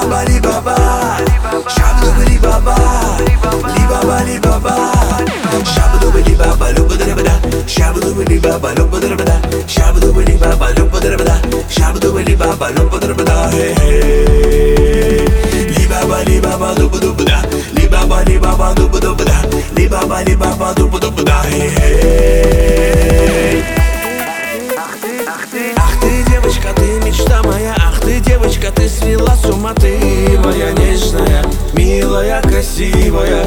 Baba li baba, shabba li baba, li baba li baba, shabba li baba, lupa da da, shabba li baba, lupa da da, shabba li baba, lupa da da, shabba li baba, lupa da da, hey hey. Li baba lupa da, li baba lupa da, li baba lupa da, hey hey. Ах ты, девочка, ты мечта моя, ах ты, девочка, ты свела с ума, ты моя нежная, милая, красивая.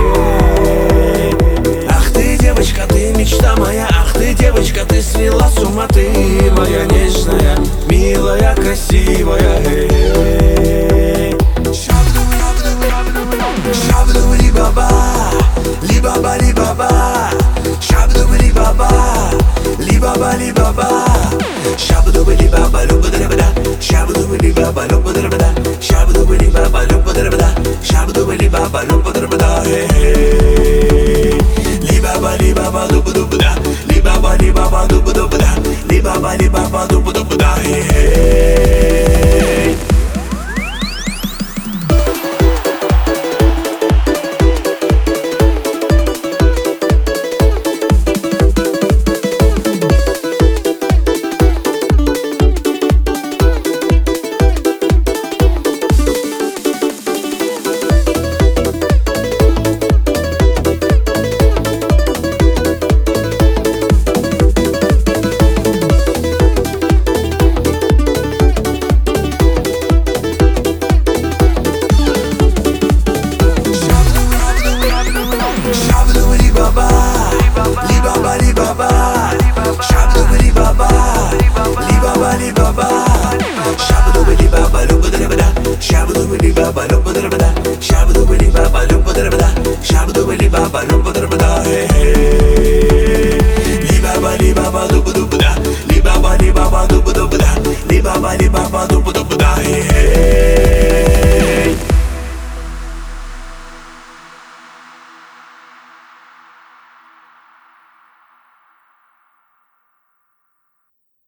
Ах ты, девочка, ты мечта моя, ах ты, девочка, ты свела с ума, ты моя нежная, милая, красивая. Шабду ли баба, ли баба, ли баба, шабду ли баба, ли баба, ли баба, шабду ли баба, люба да да, шабду ли баба, люба да да, шабду ли баба, люба да да, шабду ли баба, люба да да, ли баба, люба да, ли баба, люба да, ли баба, люба да, Shabba-dooba-dee-ba-ba-doo-ba-da-ba-da, shabba-dooba-dee-ba-ba-doo-ba-da-ba-da.